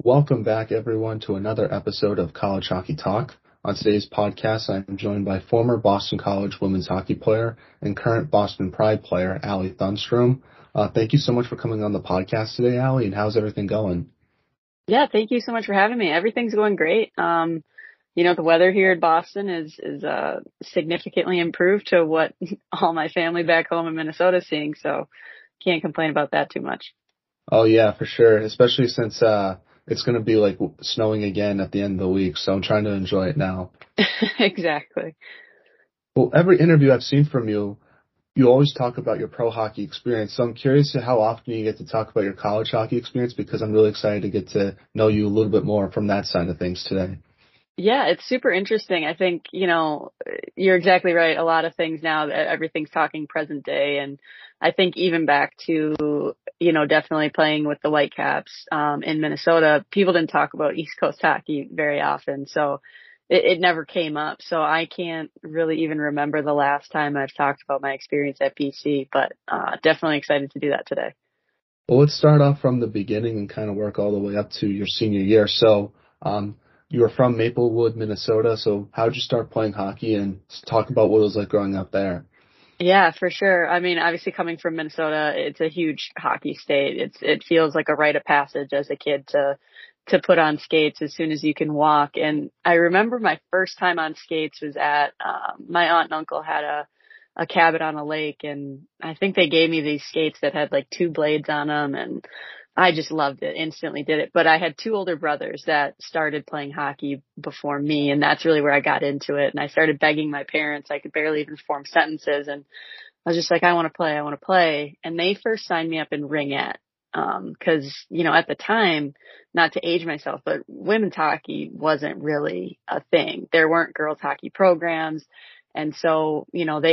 Welcome back, everyone, to another episode of College Hockey Talk. On today's podcast, I'm joined by former Boston College women's hockey player and current Boston Pride player, Allie Thunstrom. Thank you so much for coming on the podcast today, Allie, and how's everything going? Yeah, thank you so much for having me. Everything's going great. The weather here in Boston is significantly improved to what all my family back home in Minnesota is seeing, so can't complain about that too much. Oh, yeah, for sure, especially since it's going to be like snowing again at the end of the week, so I'm trying to enjoy it now. Exactly. Well, every interview I've seen from you, you always talk about your pro hockey experience. So I'm curious to how often you get to talk about your college hockey experience because I'm really excited to get to know you a little bit more from that side of things today. Yeah, it's super interesting. I think, you're exactly right. A lot of things now, everything's talking present day. And I think even back to, definitely playing with the Whitecaps, in Minnesota, people didn't talk about East Coast hockey very often. So it never came up. So I can't really even remember the last time I've talked about my experience at BC, but, definitely excited to do that today. Well, let's start off from the beginning and kind of work all the way up to your senior year. So, you were from Maplewood, Minnesota. So how'd you start playing hockey and talk about what it was like growing up there? Yeah, for sure. I mean, obviously coming from Minnesota, it's a huge hockey state. It feels like a rite of passage as a kid to put on skates as soon as you can walk. And I remember my first time on skates was at my aunt and uncle had a cabin on a lake, and I think they gave me these skates that had like two blades on them, and I just loved it, instantly did it. But I had two older brothers that started playing hockey before me, and that's really where I got into it. And I started begging my parents. I could barely even form sentences, and I was just like, I want to play, I want to play. And they first signed me up in Ringette. Cause, at the time, not to age myself, but women's hockey wasn't really a thing. There weren't girls hockey programs. And so,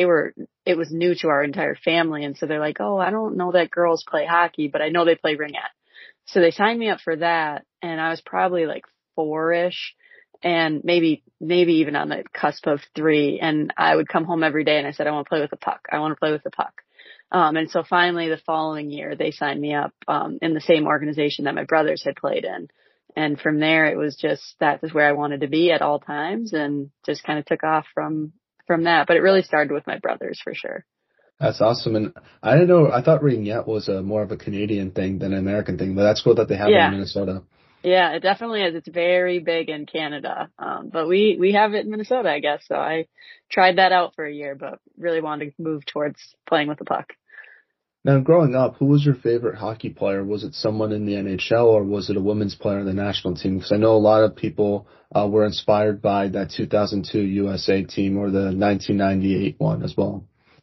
it was new to our entire family. And so they're like, oh, I don't know that girls play hockey, but I know they play Ringette. So they signed me up for that. And I was probably like four-ish and maybe even on the cusp of three. And I would come home every day and I said, I want to play with the puck. I want to play with the puck. And so finally the following year they signed me up, in the same organization that my brothers had played in. And from there it was just, that was where I wanted to be at all times, and just kind of took off from that. But it really started with my brothers for sure. That's awesome. And I didn't know, I thought Ringette was a more of a Canadian thing than an American thing, but that's cool that they have it in Yeah. Minnesota. Yeah, it definitely is. It's very big in Canada. But we have it in Minnesota, I guess. So I tried that out for a year, but really wanted to move towards playing with the puck. Now, growing up, who was your favorite hockey player? Was it someone in the NHL or was it a women's player on the national team? Because I know a lot of people were inspired by that 2002 USA team or the 1998 one as well.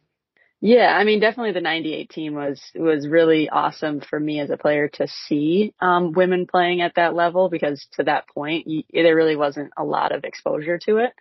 Yeah, I mean, definitely the 98 team was really awesome for me as a player to see, women playing at that level, because to that point, there really wasn't a lot of exposure to it.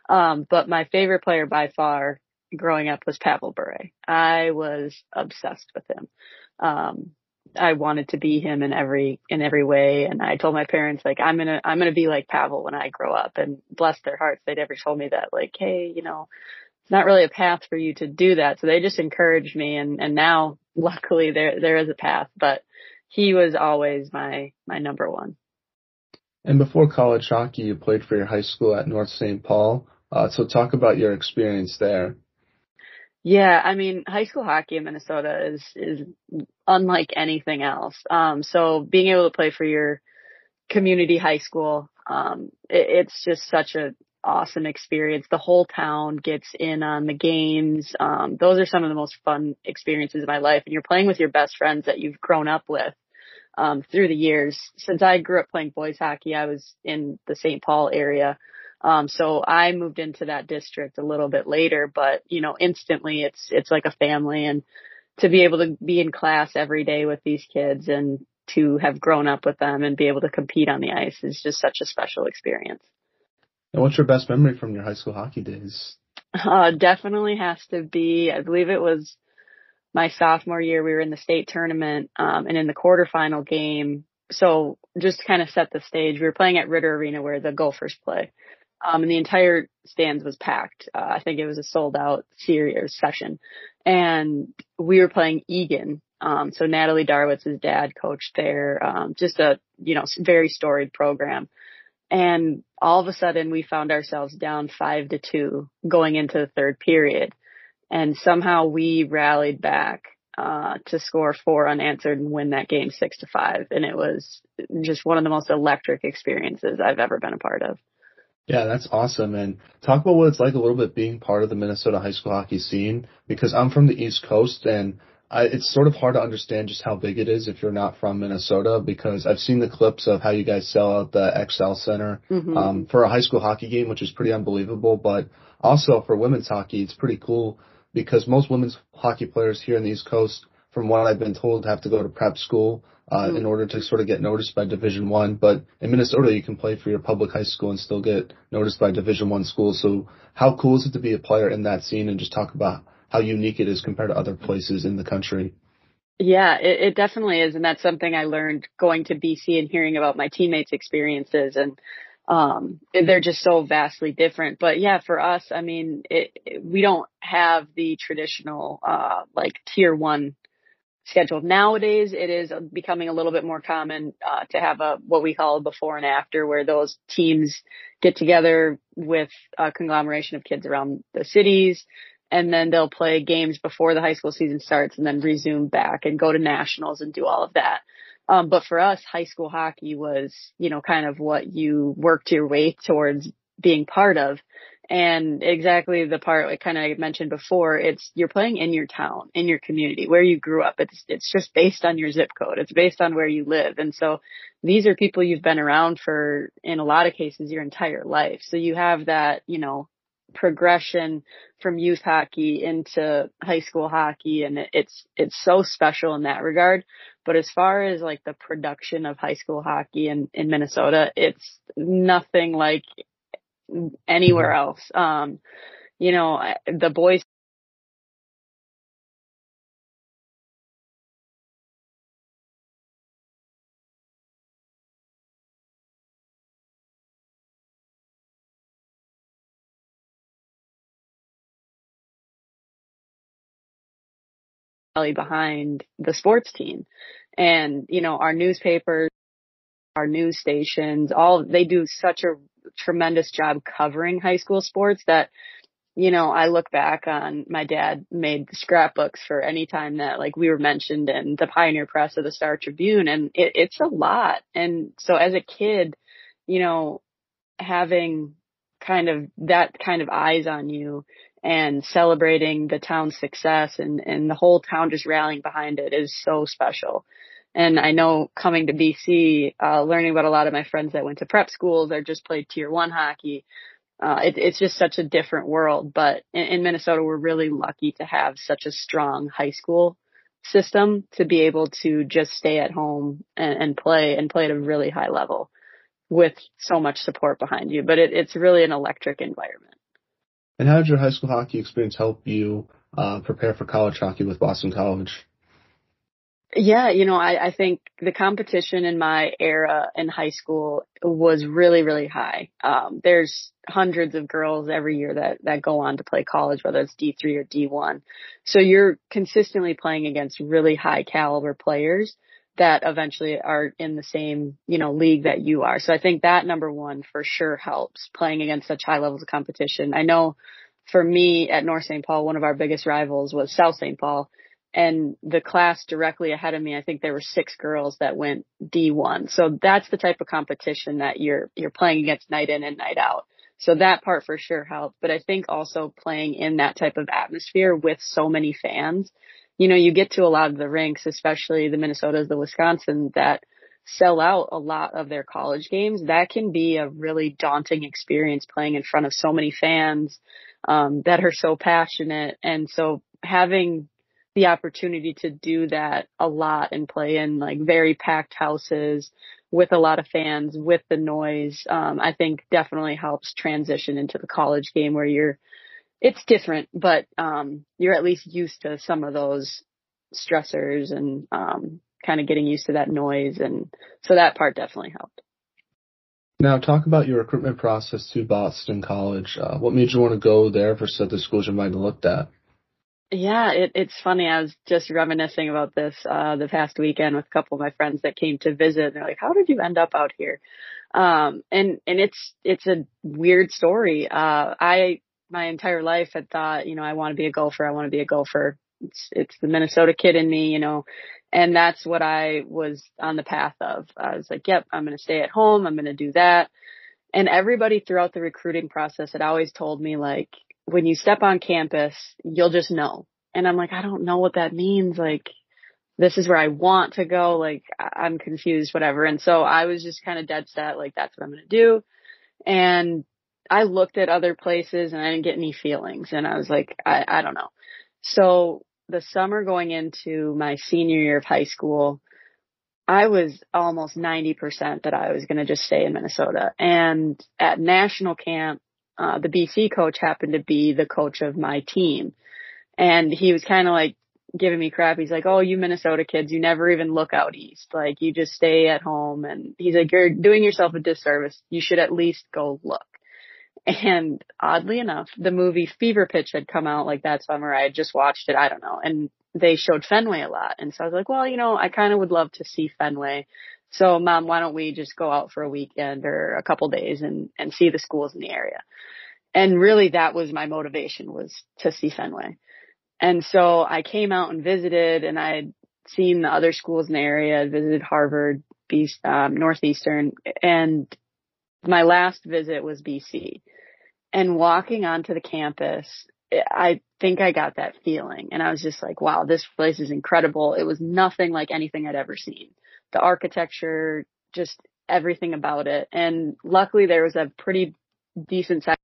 But my favorite player by far growing up was Pavel Bure. I was obsessed with him. Um, I wanted to be him in every way. And I told my parents, like, I'm going to be like Pavel when I grow up. And bless their hearts, they never told me that, like, hey, it's not really a path for you to do that. So they just encouraged me. And now luckily there is a path, but he was always my number one. And before college hockey, you played for your high school at North St. Paul. So talk about your experience there. Yeah, I mean, high school hockey in Minnesota is unlike anything else. So being able to play for your community high school, it's just such a awesome experience. The whole town gets in on the games. Those are some of the most fun experiences of my life. And you're playing with your best friends that you've grown up with, through the years. Since I grew up playing boys hockey, I was in the St. Paul area. So I moved into that district a little bit later, but instantly it's like a family, and to be able to be in class every day with these kids and to have grown up with them and be able to compete on the ice is just such a special experience. And what's your best memory from your high school hockey days? Definitely has to be, I believe it was my sophomore year. We were in the state tournament, and in the quarterfinal game. So just to kind of set the stage, we were playing at Ritter Arena where the Gophers play. And the entire stands was packed. I think it was a sold out series or session, and we were playing Egan, So Natalie Darwitz's dad coached there. Just a, very storied program. And all of a sudden we found ourselves down 5-2 going into the third period. And somehow we rallied back, to score 4 unanswered and win that game 6-5. And it was just one of the most electric experiences I've ever been a part of. Yeah, that's awesome. And talk about what it's like a little bit being part of the Minnesota high school hockey scene, because I'm from the East Coast and it's sort of hard to understand just how big it is if you're not from Minnesota, because I've seen the clips of how you guys sell out the XL Center for a high school hockey game, which is pretty unbelievable. But also for women's hockey, it's pretty cool because most women's hockey players here in the East Coast, from what I've been told, have to go to prep school in order to sort of get noticed by Division One. But in Minnesota, you can play for your public high school and still get noticed by Division One schools. So how cool is it to be a player in that scene, and just talk about how unique it is compared to other places in the country? Yeah, it definitely is. And that's something I learned going to BC and hearing about my teammates' experiences. And they're just so vastly different. But yeah, for us, I mean, we don't have the traditional, like tier one schedule. Nowadays, it is becoming a little bit more common, to have what we call a before and after, where those teams get together with a conglomeration of kids around the cities. And then they'll play games before the high school season starts and then resume back and go to nationals and do all of that. But for us, high school hockey was, kind of what you worked your way towards being part of. And exactly the part I kind of mentioned before, you're playing in your town, in your community, where you grew up. It's just based on your zip code. It's based on where you live. And so these are people you've been around for, in a lot of cases, your entire life. So you have that, progression from youth hockey into high school hockey. And it's so special in that regard. But as far as like the production of high school hockey in Minnesota, it's nothing like anywhere else. The boys rally behind the sports team. And, our newspapers, our news stations, they do such a tremendous job covering high school sports that, I look back on my dad made scrapbooks for any time that like we were mentioned in the Pioneer Press or the Star Tribune, and it's a lot. And so as a kid, having that kind of eyes on you and celebrating the town's success and the whole town just rallying behind it is so special. And I know coming to BC, learning about a lot of my friends that went to prep schools or just played tier one hockey, it's just such a different world. But in Minnesota, we're really lucky to have such a strong high school system to be able to just stay at home and play at a really high level with so much support behind you. But it's really an electric environment. And how did your high school hockey experience help you prepare for college hockey with Boston College? Yeah, I think the competition in my era in high school was really, really high. There's hundreds of girls every year that go on to play college, whether it's D3 or D1. So you're consistently playing against really high caliber players that eventually are in the same, league that you are. So I think that number one for sure helps, playing against such high levels of competition. I know for me at North St. Paul, one of our biggest rivals was South St. Paul. And the class directly ahead of me, I think there were 6 girls that went D1. So that's the type of competition that you're playing against night in and night out. So that part for sure helped. But I think also playing in that type of atmosphere with so many fans, you get to a lot of the rinks, especially the Minnesotas, the Wisconsin, that sell out a lot of their college games. That can be a really daunting experience, playing in front of so many fans that are so passionate. And so having the opportunity to do that a lot and play in like very packed houses with a lot of fans, with the noise, I think definitely helps transition into the college game where it's different, but you're at least used to some of those stressors and kind of getting used to that noise. And so that part definitely helped. Now, talk about your recruitment process to Boston College. What made you want to go there versus other schools you might have looked at? Yeah, it's funny. I was just reminiscing about this the past weekend with a couple of my friends that came to visit. And they're like, "How did you end up out here?" And it's a weird story. I my entire life had thought, I want to be a gopher. I want to be a gopher. It's the Minnesota kid in me, and that's what I was on the path of. I was like, "Yep, I'm going to stay at home. I'm going to do that." And everybody throughout the recruiting process had always told me, like, when you step on campus, you'll just know. And I'm like, I don't know what that means. Like, this is where I want to go. Like, I'm confused, whatever. And so I was just kind of dead set, like, that's what I'm going to do. And I looked at other places and I didn't get any feelings. And I was like, I don't know. So the summer going into my senior year of high school, I was almost 90% that I was going to just stay in Minnesota. And at national camp, the BC coach happened to be the coach of my team. And he was kind of like giving me crap. He's like, "Oh, you Minnesota kids, you never even look out east. Like, you just stay at home." And he's like, "You're doing yourself a disservice. You should at least go look." And oddly enough, the movie Fever Pitch had come out like that summer. I had just watched it. I don't know. And they showed Fenway a lot. And so I was like, well, I kind of would love to see Fenway. So Mom, why don't we just go out for a weekend or a couple days and see the schools in the area? And really that was my motivation, was to see Fenway. And so I came out and visited, and I had seen the other schools in the area. I visited Harvard, Northeastern, and my last visit was BC. And walking onto the campus, I think I got that feeling. And I was just like, wow, this place is incredible. It was nothing like anything I'd ever seen. The architecture, just everything about it. And luckily there was a pretty decent size.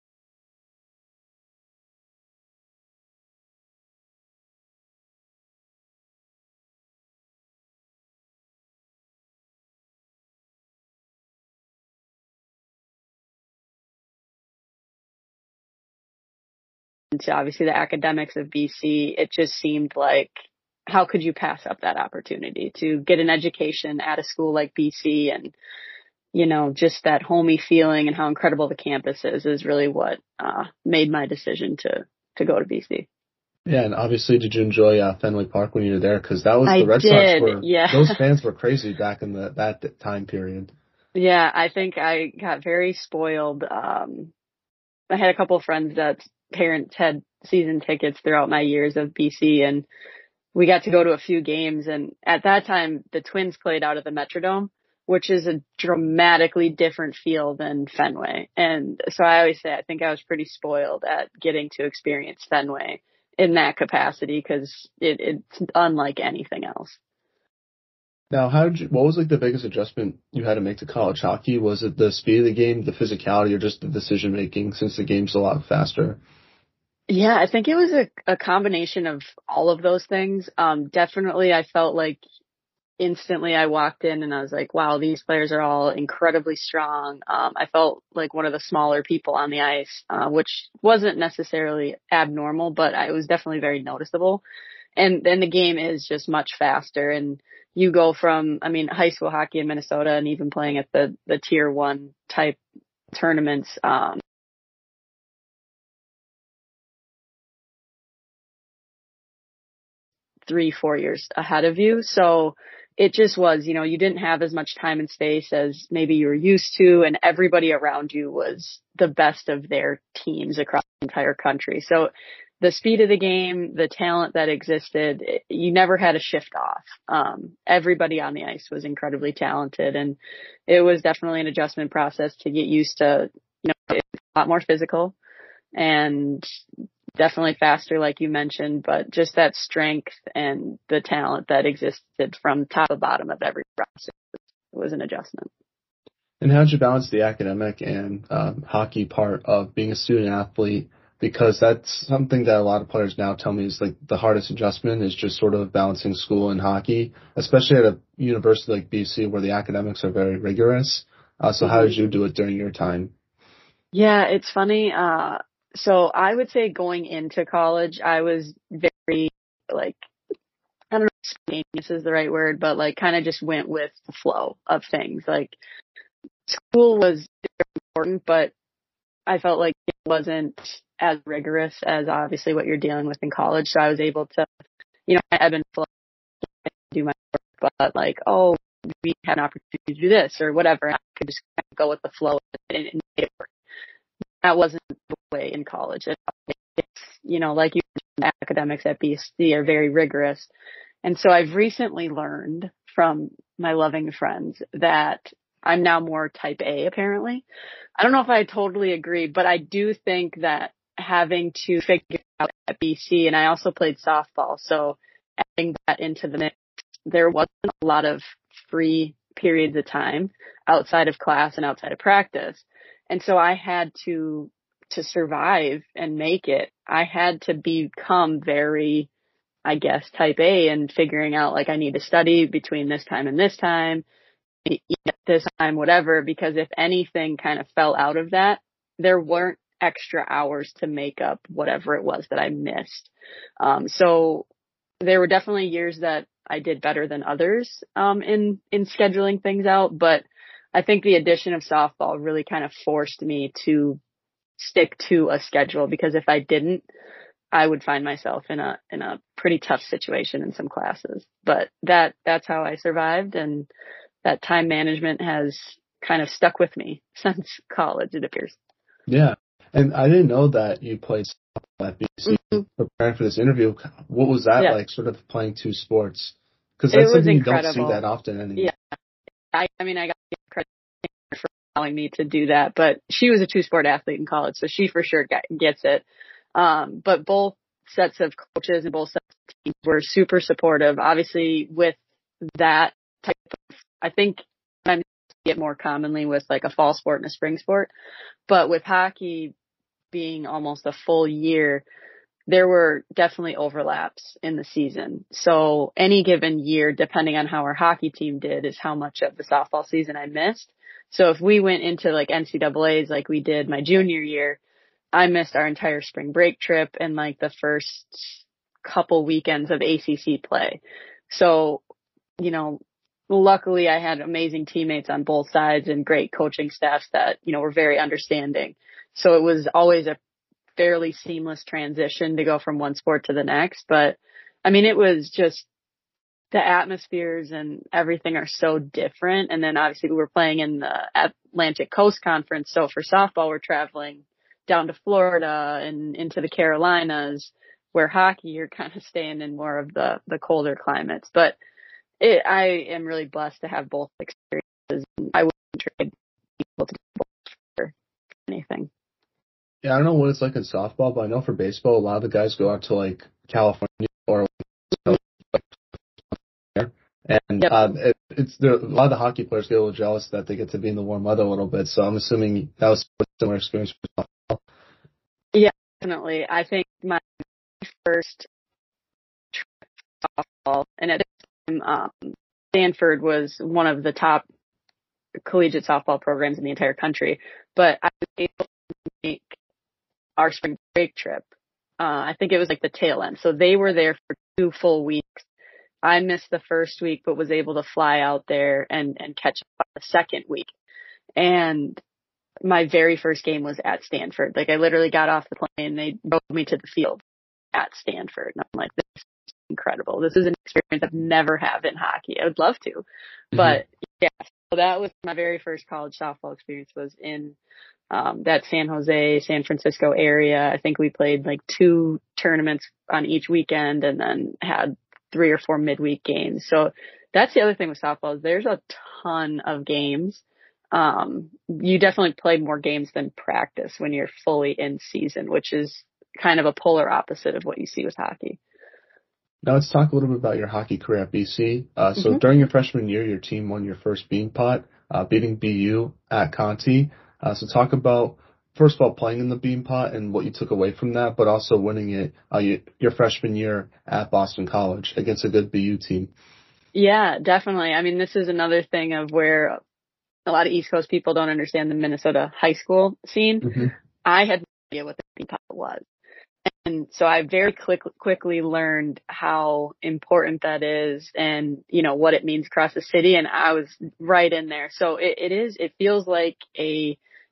To obviously the academics of BC, it just seemed like, how could you pass up that opportunity to get an education at a school like BC? And, just that homey feeling and how incredible the campus is really what made my decision to go to BC. Yeah, and obviously, did you enjoy Fenway Park when you were there? Because that was I the Red Sox did, were yeah. those fans were crazy back in that time period. Yeah, I think I got very spoiled. I had a couple of friends that parents had season tickets throughout my years of BC, and we got to go to a few games. And at that time, the Twins played out of the Metrodome, which is a dramatically different feel than Fenway. And so I always say I think I was pretty spoiled at getting to experience Fenway in that capacity, because it's unlike anything else. Now, what was like the biggest adjustment you had to make to college hockey? Was it the speed of the game, the physicality, or just the decision making, since the game's a lot faster? Yeah, I think it was a combination of all of those things. Definitely I felt like instantly I walked in and I was like, wow, these players are all incredibly strong. I felt like one of the smaller people on the ice, which wasn't necessarily abnormal, but it was definitely very noticeable. And then the game is just much faster, and you go from, high school hockey in Minnesota and even playing at the tier one type tournaments, 3, 4 years ahead of you. So it just was, you didn't have as much time and space as maybe you were used to, and everybody around you was the best of their teams across the entire country. So the speed of the game, the talent that existed, you never had a shift off. Everybody on the ice was incredibly talented, and it was definitely an adjustment process to get used to, it's a lot more physical and definitely faster, like you mentioned, but just that strength and the talent that existed from top to bottom of every roster was an adjustment. And how did you balance the academic and hockey part of being a student athlete? Because that's something that a lot of players now tell me is like the hardest adjustment, is just sort of balancing school and hockey, especially at a university like BC where the academics are very rigorous. So how did you do it during your time? Yeah, it's funny. So I would say going into college, I was very, like, I don't know if spontaneous is the right word, but like kind of just went with the flow of things. Like, school was important, but I felt like it wasn't as rigorous as obviously what you're dealing with in college. So I was able to, I ebb and flow, do my work, but like, oh, we had an opportunity to do this or whatever. And I could just kind of go with the flow and make it work. That wasn't the way in college. It's, like you mentioned, academics at BC are very rigorous. And so I've recently learned from my loving friends that I'm now more type A, apparently. I don't know if I totally agree, but I do think that having to figure out at BC, and I also played softball, so adding that into the mix, there wasn't a lot of free periods of time outside of class and outside of practice. And so I had to survive and make it, I had to become very, I guess, type A and figuring out like I need to study between this time and this time, eat at this time, whatever, because if anything kind of fell out of that, there weren't extra hours to make up whatever it was that I missed. So there were definitely years that I did better than others, in scheduling things out. But I think the addition of softball really kind of forced me to stick to a schedule, because if I didn't, I would find myself in a pretty tough situation in some classes. But that's how I survived, and that time management has kind of stuck with me since college, it appears. Yeah. And I didn't know that you played softball at BC. Mm-hmm. Preparing for this interview, what was that like, sort of playing two sports? Because that's something incredible. You don't see that often anymore. Yeah. I got credit for allowing me to do that, but she was a two-sport athlete in college, so she for sure gets it. But both sets of coaches and both sets of teams were super supportive. Obviously, with that type of, I think I see it more commonly with like a fall sport and a spring sport, but with hockey being almost a full year, there were definitely overlaps in the season. So any given year, depending on how our hockey team did, is how much of the softball season I missed. So if we went into like NCAAs like we did my junior year, I missed our entire spring break trip and like the first couple weekends of ACC play. So, luckily I had amazing teammates on both sides and great coaching staffs that, were very understanding. So it was always a fairly seamless transition to go from one sport to the next. But I mean, it was just the atmospheres and everything are so different. And then obviously we were playing in the Atlantic Coast Conference. So for softball, we're traveling down to Florida and into the Carolinas, where hockey, you're kind of staying in more of the colder climates. But I am really blessed to have both experiences. I wouldn't trade people to do both for anything. Yeah, I don't know what it's like in softball, but I know for baseball, a lot of the guys go out to like California or and a lot of the hockey players get a little jealous that they get to be in the warm weather a little bit. So I'm assuming that was a similar experience for softball. Yeah, definitely. I think my first softball, and at the time, Stanford was one of the top collegiate softball programs in the entire country, but I was able to make our spring break trip. I think it was like the tail end. So they were there for 2 full weeks. I missed the first week, but was able to fly out there and catch up the second week. And my very first game was at Stanford. Like I literally got off the plane and they drove me to the field at Stanford. And I'm like, this is incredible. This is an experience I've never had in hockey. I would love to. Mm-hmm. But yeah, so that was my very first college softball experience, was in that San Jose, San Francisco area. I think we played like 2 tournaments on each weekend and then had 3 or 4 midweek games. So that's the other thing with softball, is there's a ton of games. You definitely play more games than practice when you're fully in season, which is kind of a polar opposite of what you see with hockey. Now let's talk a little bit about your hockey career at BC. So during your freshman year, your team won your first Beanpot, beating BU at Conti. So talk about, first of all, playing in the Beanpot and what you took away from that, but also winning it your freshman year at Boston College against a good BU team. Yeah, definitely. I mean, this is another thing of where a lot of East Coast people don't understand the Minnesota high school scene. Mm-hmm. I had no idea what the Beanpot was. And so I very quickly learned how important that is and, what it means across the city. And I was right in there. So it feels like a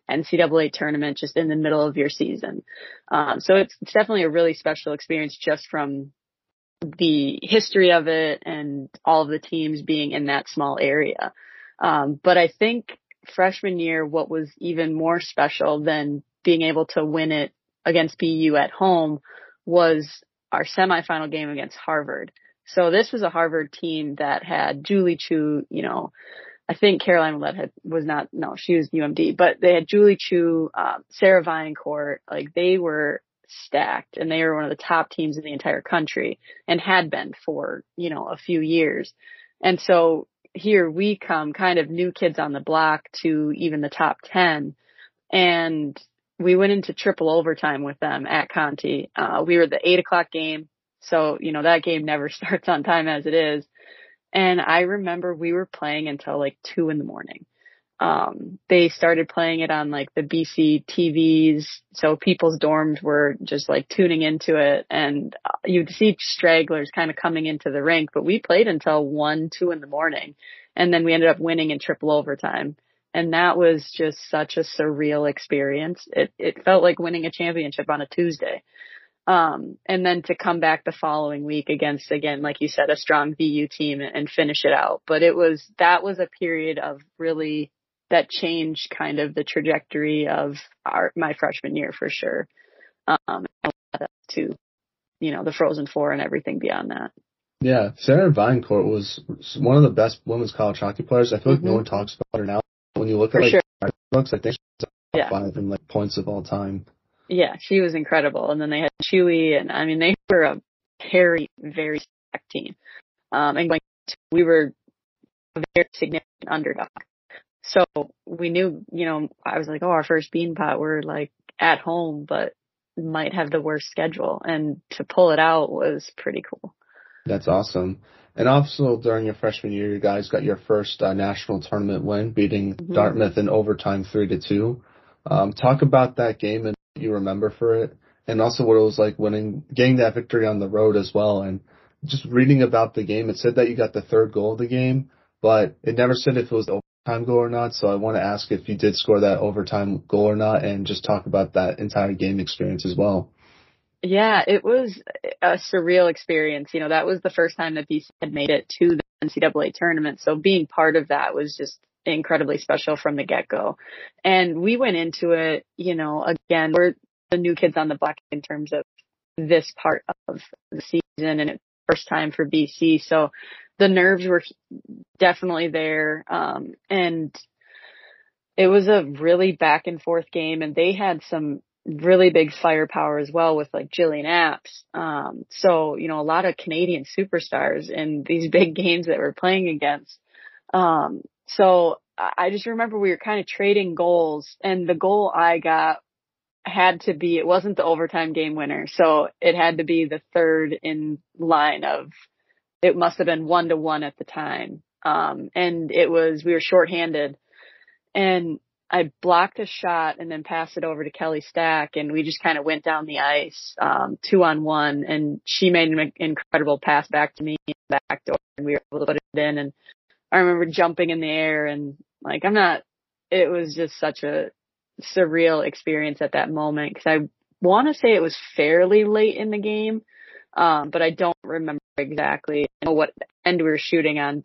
NCAA tournament just in the middle of your season. So it's definitely a really special experience just from the history of it and all of the teams being in that small area. But I think freshman year, what was even more special than being able to win it against BU at home was our semifinal game against Harvard. So this was a Harvard team that had Julie Chu, I think Caroline Ouellette she was UMD, but they had Julie Chu, Sarah Vaillancourt, like they were stacked and they were one of the top teams in the entire country and had been for, a few years. And so here we come kind of new kids on the block to even the top 10. And we went into triple overtime with them at Conti. We were the 8:00 game. So, that game never starts on time as it is. And I remember we were playing until like 2 a.m. They started playing it on like the BC TVs. So people's dorms were just like tuning into it and you'd see stragglers kind of coming into the rink, but we played until 1, 2 a.m. And then we ended up winning in triple overtime. And that was just such a surreal experience. It felt like winning a championship on a Tuesday. And then to come back the following week against, again, like you said, a strong BU team and finish it out. But that was a period of really that changed kind of the trajectory of my freshman year for sure. To, the Frozen Four and everything beyond that. Yeah. Sarah Vaillancourt was one of the best women's college hockey players. I feel like no one talks about her now. When you look at books, I think she's top 5 in like points of all time. Yeah, she was incredible. And then they had Chewy, and I mean, they were a very, very stacked team. And we were a very significant underdog. So we knew, I was like, our first Beanpot, we're like at home, but might have the worst schedule. And to pull it out was pretty cool. That's awesome. And also during your freshman year, you guys got your first national tournament win, beating Dartmouth in overtime 3-2. Talk about that game and what you remember for it, and also what it was like getting that victory on the road as well. And just reading about the game, it said that you got the third goal of the game, but it never said if it was the overtime goal or not. So I want to ask if you did score that overtime goal or not, and just talk about that entire game experience as well. Yeah, it was a surreal experience. That was the first time that BC had made it to the NCAA tournament. So being part of that was just incredibly special from the get-go. And we went into it, again, we're the new kids on the block in terms of this part of the season, and it's first time for BC. So the nerves were definitely there. And it was a really back and forth game, and they had some really big firepower as well with like Jillian Apps. So, a lot of Canadian superstars in these big games that we're playing against. So I just remember we were kind of trading goals, and the goal I got had to be, it wasn't the overtime game winner. So it had to be the third in line it must have been 1-1 at the time. And we were shorthanded, and I blocked a shot and then passed it over to Kelly Stack, and we just kind of went down the ice, 2-on-1, and she made an incredible pass back to me in the back door, and we were able to put it in. And I remember jumping in the air and like, it was just such a surreal experience at that moment, because I want to say it was fairly late in the game. But I don't remember exactly what end we were shooting on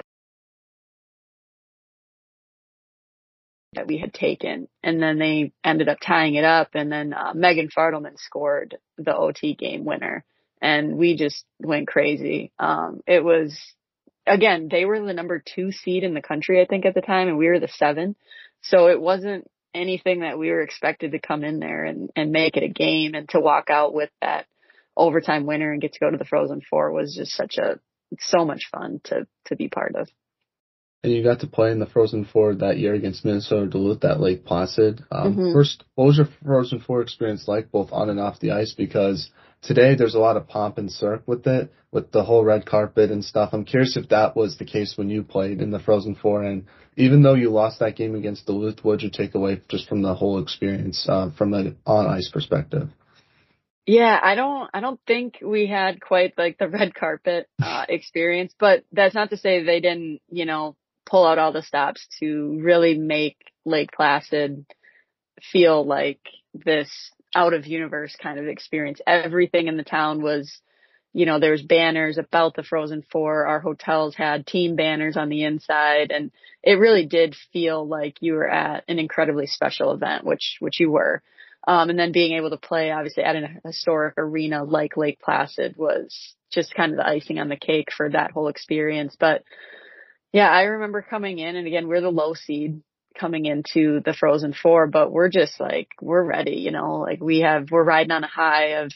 that we had taken. And then they ended up tying it up, and then Megan Fartelman scored the OT game winner, and we just went crazy. It was, again, they were the number 2 seed in the country, I think, at the time, and we were the 7. So it wasn't anything that we were expected to come in there and make it a game, and to walk out with that overtime winner and get to go to the Frozen Four was just so much fun to be part of. And you got to play in the Frozen Four that year against Minnesota Duluth at Lake Placid. First, what was your Frozen Four experience like, both on and off the ice? Because today there's a lot of pomp and circ with it, with the whole red carpet and stuff. I'm curious if that was the case when you played in the Frozen Four. And even though you lost that game against Duluth, what did you take away just from the whole experience from an on-ice perspective? Yeah, I don't think we had quite like the red carpet experience, but that's not to say they didn't, pull out all the stops to really make Lake Placid feel like this out of universe kind of experience. Everything in the town was, there was banners about the Frozen Four. Our hotels had team banners on the inside, and it really did feel like you were at an incredibly special event, which you were. And then being able to play, obviously, at an historic arena like Lake Placid was just kind of the icing on the cake for that whole experience. But yeah, I remember coming in, and again, we're the low seed coming into the Frozen Four, but we're just like, we're ready, like we're riding on a high of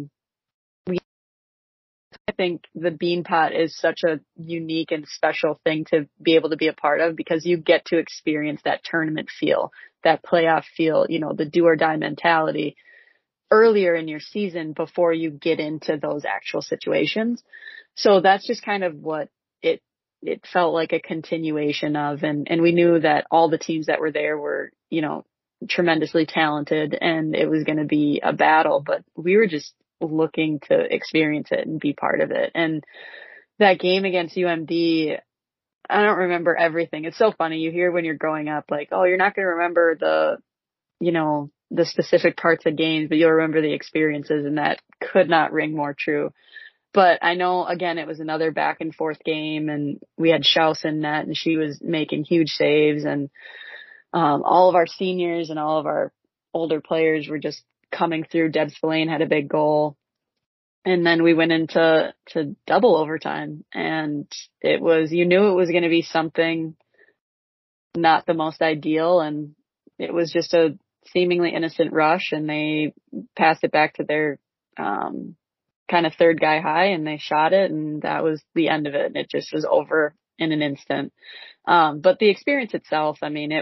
I think the Beanpot is such a unique and special thing to be able to be a part of, because you get to experience that tournament feel, that playoff feel, the do or die mentality earlier in your season before you get into those actual situations. So that's just kind of what it felt like a continuation of. And we knew that all the teams that were there were, tremendously talented, and it was going to be a battle, but we were just looking to experience it and be part of it. And that game against UMD, I don't remember everything. It's so funny. You hear when you're growing up, like, oh, you're not going to remember the specific parts of games, but you'll remember the experiences, and that could not ring more true. But I know, again, it was another back and forth game, and we had Schaus in net, and she was making huge saves, and all of our seniors and all of our older players were just coming through. Deb Spillane had a big goal. And then we went into double overtime, and you knew it was going to be something not the most ideal, and it was just a seemingly innocent rush, and they passed it back to their kind of third guy high, and they shot it, and that was the end of it. And it just was over in an instant. But the experience itself, I mean,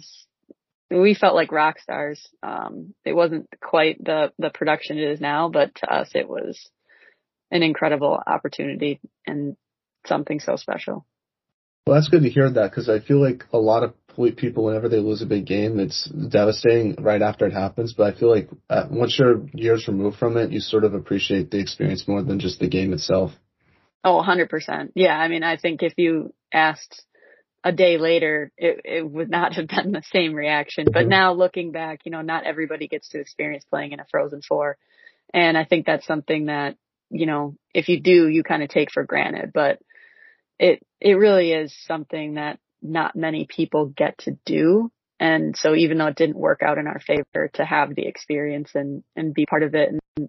we felt like rock stars. It wasn't quite the production it is now, but to us, it was an incredible opportunity and something so special. Well, that's good to hear that, because I feel like a lot of people, whenever they lose a big game, it's devastating right after it happens. But I feel like once you're years removed from it, you sort of appreciate the experience more than just the game itself. Oh, 100%. Yeah, I mean, I think if you asked a day later, it would not have been the same reaction. But now looking back, not everybody gets to experience playing in a Frozen Four. And I think that's something that, if you do, you kind of take for granted. But it really is something that not many people get to do. And so even though it didn't work out in our favor, to have the experience and be part of it, and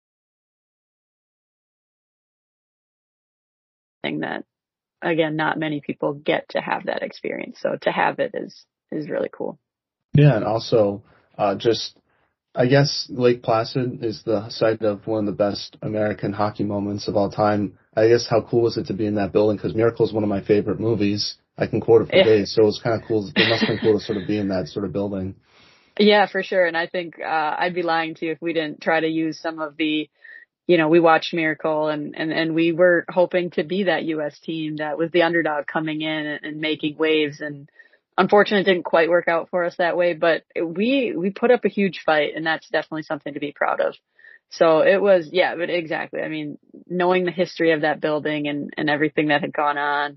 thing that, again, not many people get to have that experience. So to have it is really cool. Yeah, and also just, I guess Lake Placid is the site of one of the best American hockey moments of all time. I guess how cool was it to be in that building? Because Miracle is one of my favorite movies. I can quote it for days, so it was kind of cool. It must have been cool to sort of be in that sort of building. Yeah, for sure. And I think I'd be lying to you if we didn't try to use some of the, we watched Miracle, and we were hoping to be that U.S. team that was the underdog coming in and making waves. And unfortunately, it didn't quite work out for us that way, but we put up a huge fight, and that's definitely something to be proud of. So it was, yeah, but exactly. I mean, knowing the history of that building and everything that had gone on,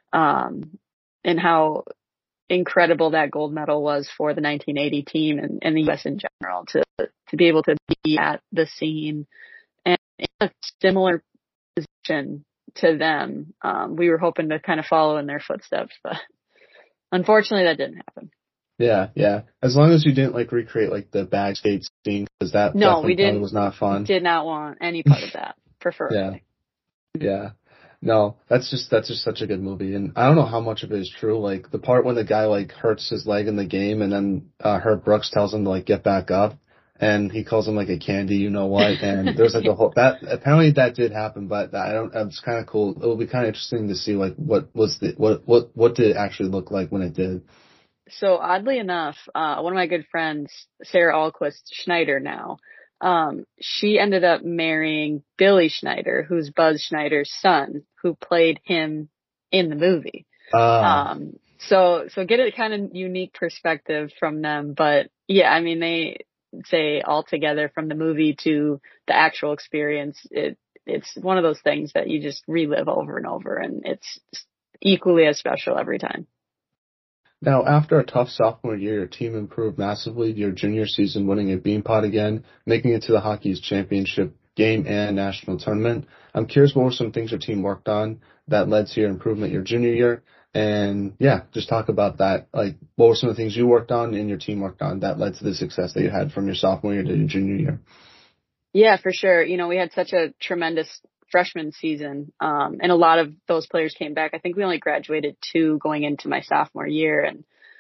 and how incredible that gold medal was for the 1980 team and the U.S. in general, to be able to be at the scene and in a similar position to them. We were hoping to kind of follow in their footsteps, but unfortunately that didn't happen. Yeah. As long as you didn't recreate the bag skate scene, because that definitely was not fun. Did not want any part of that, preferably. Yeah. No, that's just such a good movie, and I don't know how much of it is true. Like the part when the guy hurts his leg in the game, and then Herb Brooks tells him to get back up, and he calls him a candy, you know what? And there's a whole that apparently that did happen, but I don't. It's kind of cool. It will be kind of interesting to see what did it actually look like when it did. So oddly enough, one of my good friends, Sarah Alquist Schneider now, she ended up marrying Billy Schneider, who's Buzz Schneider's son, who played him in the movie. So get a kind of unique perspective from them. But yeah, I mean, they say altogether from the movie to the actual experience, it's one of those things that you just relive over and over, and it's equally as special every time. Now, after a tough sophomore year, your team improved massively your junior season, winning a Beanpot again, making it to the Hockey's championship game and national tournament. I'm curious, what were some things your team worked on that led to your improvement your junior year? And yeah, just talk about that. Like, what were some of the things you worked on and your team worked on that led to the success that you had from your sophomore year to your junior year? Yeah, for sure. We had such a tremendous freshman season. And a lot of those players came back. I think we only graduated two going into my sophomore year. And,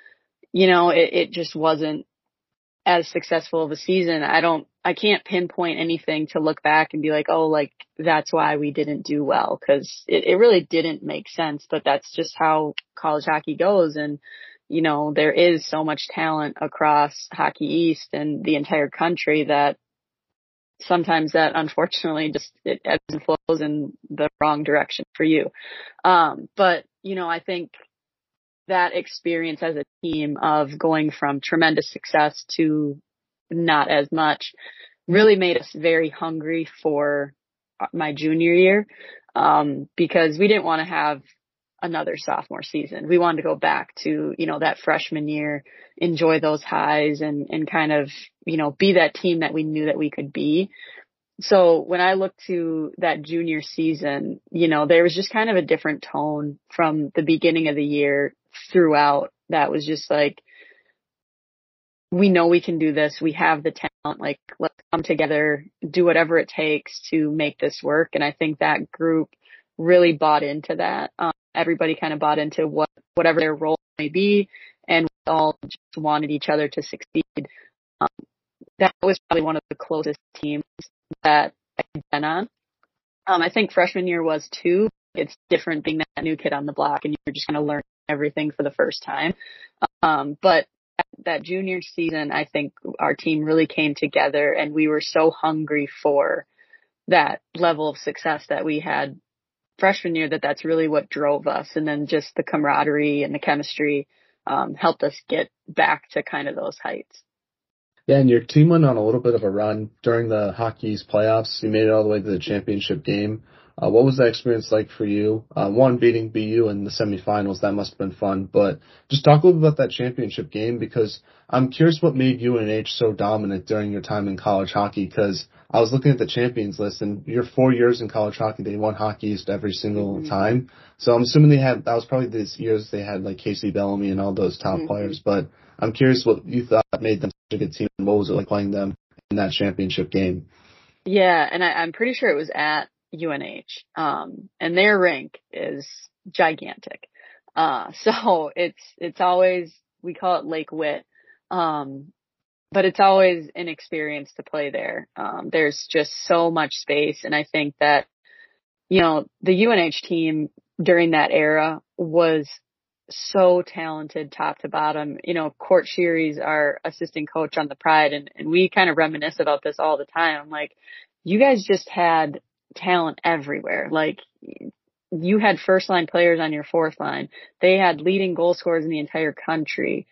it just wasn't as successful of a season. I can't pinpoint anything to look back and be like, oh, like that's why we didn't do well. Cause it really didn't make sense, but that's just how college hockey goes. And, there is so much talent across Hockey East and the entire country that sometimes that unfortunately just it ebbs and flows in the wrong direction for you. But I think that experience as a team of going from tremendous success to not as much really made us very hungry for my junior year. Because we didn't want to have another sophomore season. We wanted to go back to, that freshman year, enjoy those highs and kind of, be that team that we knew that we could be. So when I look to that junior season, there was just kind of a different tone from the beginning of the year throughout. That was just like, we know we can do this. We have the talent. Like, let's come together, do whatever it takes to make this work. And I think that group really bought into that. Everybody kind of bought into whatever their role may be, and we all just wanted each other to succeed. Um, that was probably one of the closest teams that I've been on. I think freshman year was too. It's different being that new kid on the block and you're just going to learn everything for the first time. But that junior season, I think our team really came together and we were so hungry for that level of success that we had freshman year that's really what drove us. And then just the camaraderie and the chemistry, helped us get back to kind of those heights. Yeah, and your team went on a little bit of a run during the Hockey's playoffs. You made it all the way to the championship game. What was that experience like for you? One, beating BU in the semifinals, that must have been fun. But just talk a little bit about that championship game, because I'm curious what made UNH so dominant during your time in college hockey, because I was looking at the champions list, and your 4 years in college hockey, they won Hockey East every single time. So I'm assuming that was probably these years they had like Casey Bellamy and all those top players. But I'm curious what you thought made them such a good team, and what was it like playing them in that championship game? Yeah, and I'm pretty sure it was at UNH. And their rink is gigantic. So it's always, we call it Lake Witt. But it's always an experience to play there. There's just so much space. And I think that, the UNH team during that era was so talented top to bottom. Court Sheary's our assistant coach on the Pride, and we kind of reminisce about this all the time. I'm like, you guys just had talent everywhere. Like, you had first line players on your fourth line. They had leading goal scorers in the entire country.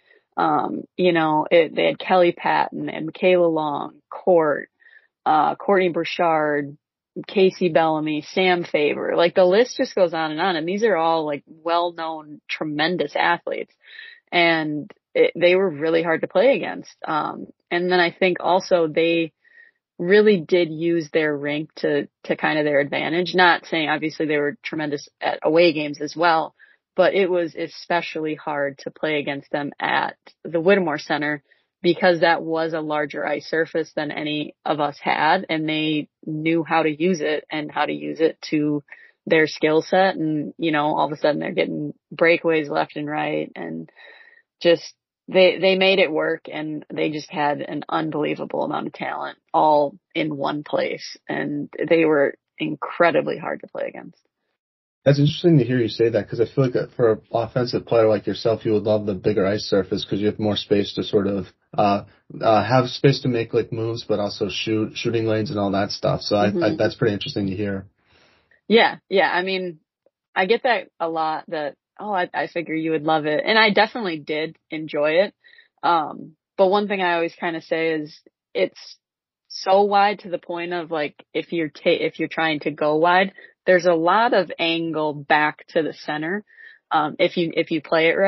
They had Kelly Patton and Michaela Long, Courtney Burchard, Casey Bellamy, Sam Faber. Like, the list just goes on. And these are all like well-known, tremendous athletes. And they were really hard to play against. And then I think also they really did use their rink to kind of their advantage. Not saying obviously they were tremendous at away games as well, but it was especially hard to play against them at the Whittemore Center because that was a larger ice surface than any of us had, and they knew how to use it and how to use it to their skill set. And, all of a sudden they're getting breakaways left and right, and just they made it work, and they just had an unbelievable amount of talent all in one place, and they were incredibly hard to play against. That's interesting to hear you say that, because I feel like for an offensive player like yourself, you would love the bigger ice surface because you have more space to sort of have space to make like moves, but also shooting lanes and all that stuff. So that's pretty interesting to hear. Yeah. I mean, I get that a lot. That I figure you would love it, and I definitely did enjoy it. But one thing I always kind of say is it's so wide to the point of like if you're trying to go wide, there's a lot of angle back to the center. If you play it right.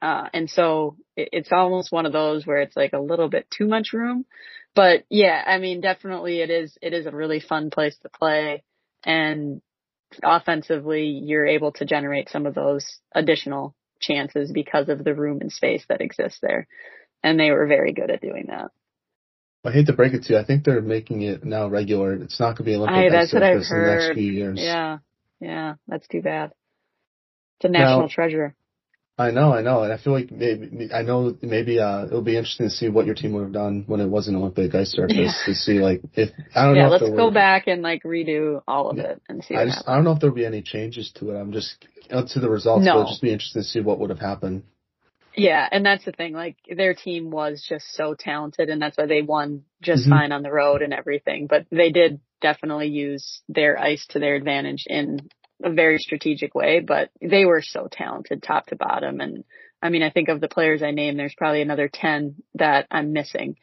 And so it's almost one of those where it's like a little bit too much room. But yeah, I mean, definitely it is a really fun place to play. And offensively, you're able to generate some of those additional chances because of the room and space that exists there. And they were very good at doing that. I hate to break it to you. I think they're making it now regular. It's not going to be Olympic ice That's what I've surface in the next heard. few years. Yeah. Yeah. That's too bad. It's a national Now, treasure. I know, and I feel like maybe it'll be interesting to see what your team would have done when it was an Olympic ice Yeah. surface to see like if I don't know Yeah. if Let's there go were back and like redo all of yeah, it and see what happens. I don't know if there'll be any changes to it. I'm just to the results, but it'll No. just be interesting to see what would have happened. Yeah, and that's the thing. Like their team was just so talented, and that's why they won just Hmm. fine on the road and everything. But they did definitely use their ice to their advantage in a very strategic way. But they were so talented, top to bottom. And I mean, I think of the players I named, there's probably another 10 that I'm missing,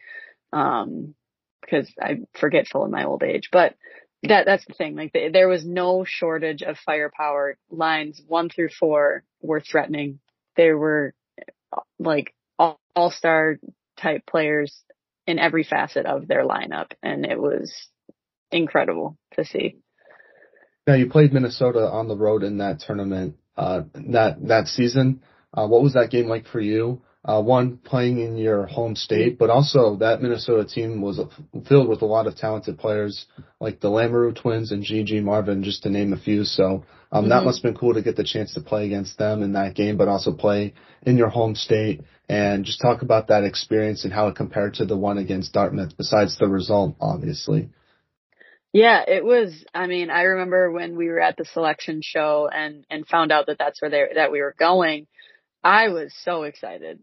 because I'm forgetful in my old age. But that's the thing. Like there was no shortage of firepower. Lines 1 through 4 were threatening. There were like all-star type players in every facet of their lineup, and it was incredible to see. Now you played Minnesota on the road in that tournament that season. What was that game like for you? One, playing in your home state, but also that Minnesota team was filled with a lot of talented players like the Lamoureux twins and Gigi Marvin, just to name a few. So that must have been cool to get the chance to play against them in that game, but also play in your home state and just talk about that experience and how it compared to the one against Dartmouth, besides the result, obviously. Yeah, it was. I mean, I remember when we were at the selection show and found out that that's where that we were going. I was so excited.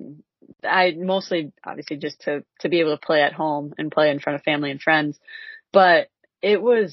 I mostly obviously just to be able to play at home and play in front of family and friends, but it was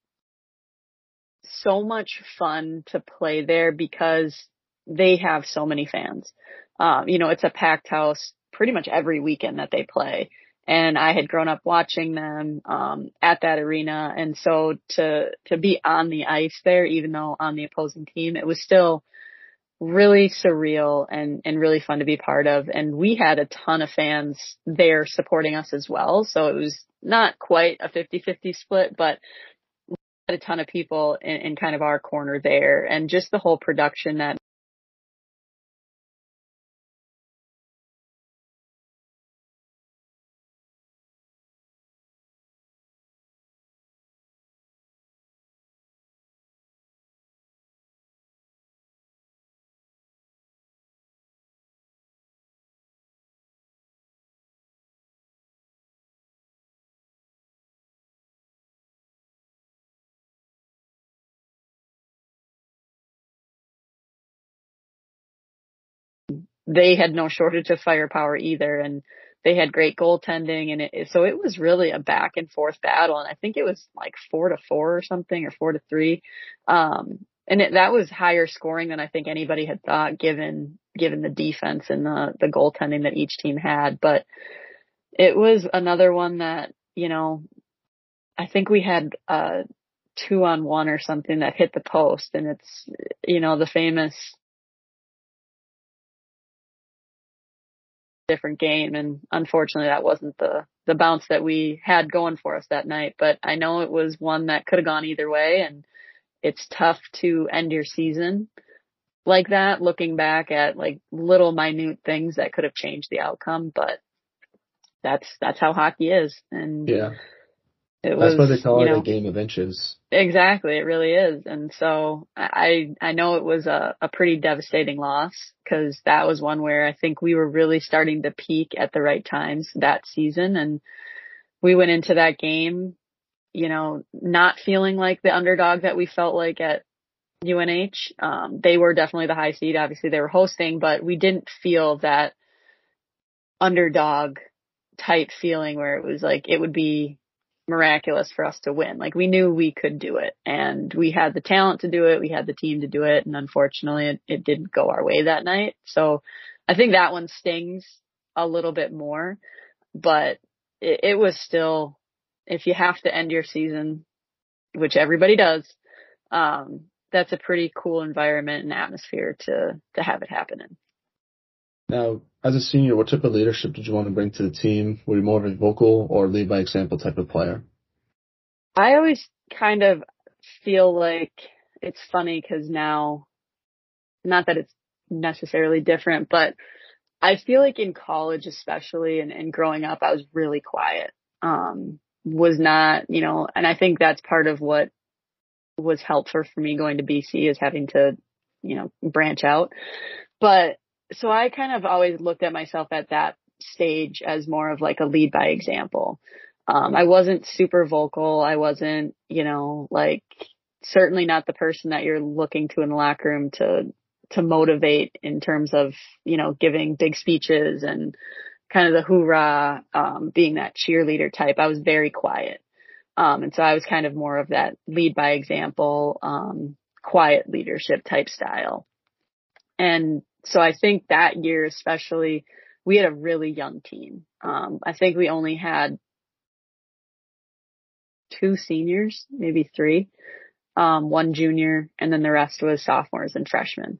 so much fun to play there because they have so many fans. It's a packed house pretty much every weekend that they play. And I had grown up watching them, at that arena. And so to be on the ice there, even though on the opposing team, it was still really surreal and really fun to be part of. And we had a ton of fans there supporting us as well. So it was not quite a 50-50 split, but a ton of people in kind of our corner there, and just the whole production that they had no shortage of firepower either, and they had great goaltending, and so it was really a back and forth battle, and I think it was like 4-4 or something, or 4-3. And that was higher scoring than I think anybody had thought, given the defense and the goaltending that each team had. But it was another one that, I think we had 2-on-1 or something that hit the post, and it's, the famous different game. And unfortunately that wasn't the bounce that we had going for us that night. But I know it was one that could have gone either way, and it's tough to end your season like that, looking back at like little minute things that could have changed the outcome. But that's how hockey is. And Yeah, it that's why they was, call it a game of inches. exactly, it really is. And so I know it was a pretty devastating loss, because that was one where I think we were really starting to peak at the right times that season. And we went into that game, not feeling like the underdog that we felt like at UNH. They were definitely the high seed. Obviously they were hosting, but we didn't feel that underdog type feeling where it was like it would be miraculous for us to win. Like we knew we could do it, and we had the talent to do it. We had the team to do it. And unfortunately it didn't go our way that night. So I think that one stings a little bit more, but it was still, if you have to end your season, which everybody does, that's a pretty cool environment and atmosphere to have it happen in. Now, as a senior, what type of leadership did you want to bring to the team? Were you more of a vocal or lead by example type of player? I always kind of feel like it's funny because now, not that it's necessarily different, but I feel like in college especially and growing up, I was really quiet. Was not, and I think that's part of what was helpful for me going to BC is having to, branch out. But so I kind of always looked at myself at that stage as more of like a lead by example. I wasn't super vocal. I wasn't, like certainly not the person that you're looking to in the locker room to motivate in terms of, giving big speeches and kind of the hoorah, being that cheerleader type. I was very quiet. And so I was kind of more of that lead by example, quiet leadership type style. And so I think that year, especially, we had a really young team. I think we only had two seniors, maybe three, one junior, and then the rest was sophomores and freshmen.